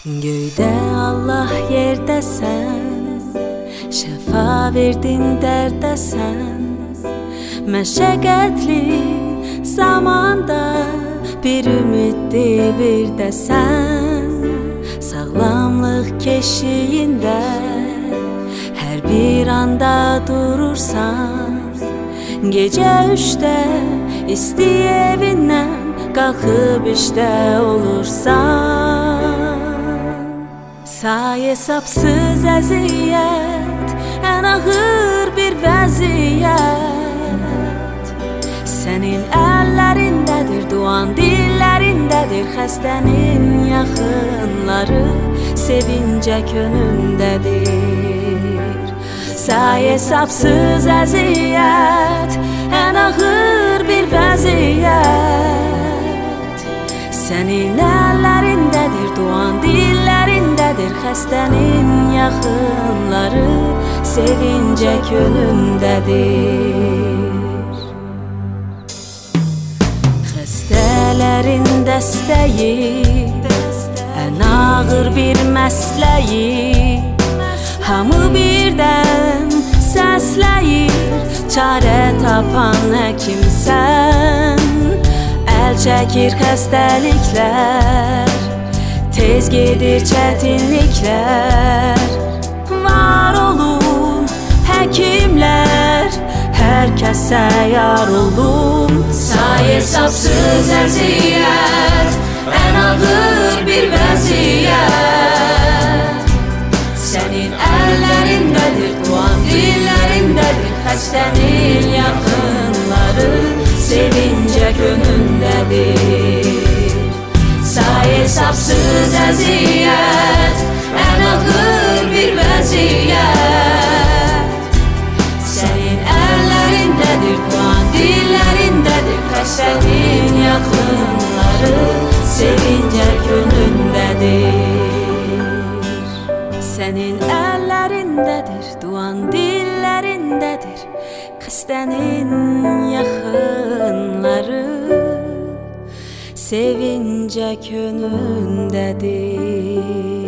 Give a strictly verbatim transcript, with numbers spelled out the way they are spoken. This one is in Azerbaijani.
Göydə Allah yerdə sən, şəfa verdin dərdə sən. Məşəqqətli zamanda bir ümiddi bir də sən. Sağlamlıq keşiyində hər bir anda durursan. Gecə üçdə isti evindən qalxıb işdə olursan. Say-hesabsız əziyyət, ən ağır bir vəziyyət. Sənin əllərindədir, duan dillərindədir. Xəstənin yaxınları sevincə könündədir. Say-hesabsız əziyyət, ən ağır bir vəziyyət. Sənin əllərindədir, duan dillərindədir. Xəstənin yaxınları sevincə könündədir. Xəstələrin dəstəyi, ən ağır bir məsləyi. Hamı birdən səsləyir, çarə tapan həkimsən. Əl çəkir xəstəliklər, tez gedir çətinliklər. Var olun həkimlər, hər kəsə yar olun. Say-hesabsız əziyyət, ən ağır bir vəziyyət. Sənin əllərindədir, duan dillərindədir. Xəstənin yaxınları sevincə könündədir. Say-hesabsız əziyyət, ən ağır bir vəziyyət. Sənin əllərindədir, duan dillərindədir. Xəstənin yaxınları sevincə könündədir. Sənin əllərindədir, duan dillərindədir. Xəstənin yaxınları sevincə könündədir.